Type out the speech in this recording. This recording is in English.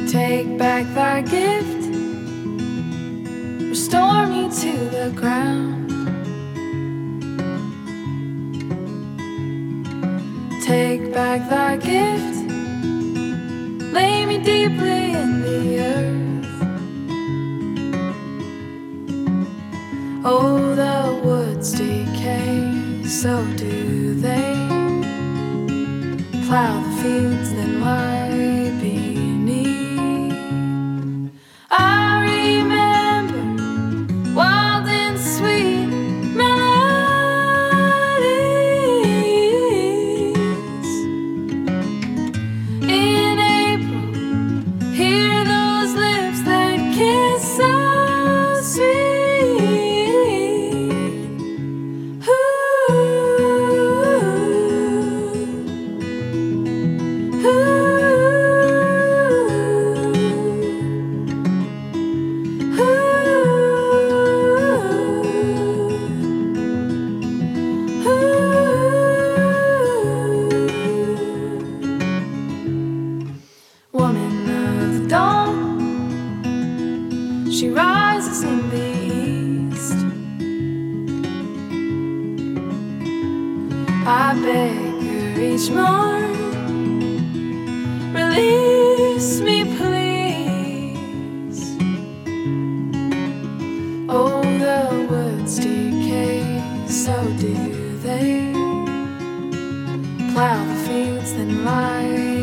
Take back thy gift, restore me to the ground. Take back thy gift, lay me deeply in the earth. Oh, the woods decay, so do they. Plow the fields that lie beneath. I remember wild and sweet melodies. In April, hear those lips that kiss so sweet. Ooh, ooh. Woman of the dawn, she rises in the east. I beg her each morn, release me please. Oh, the woods decay, so do they. Plow the fields that lie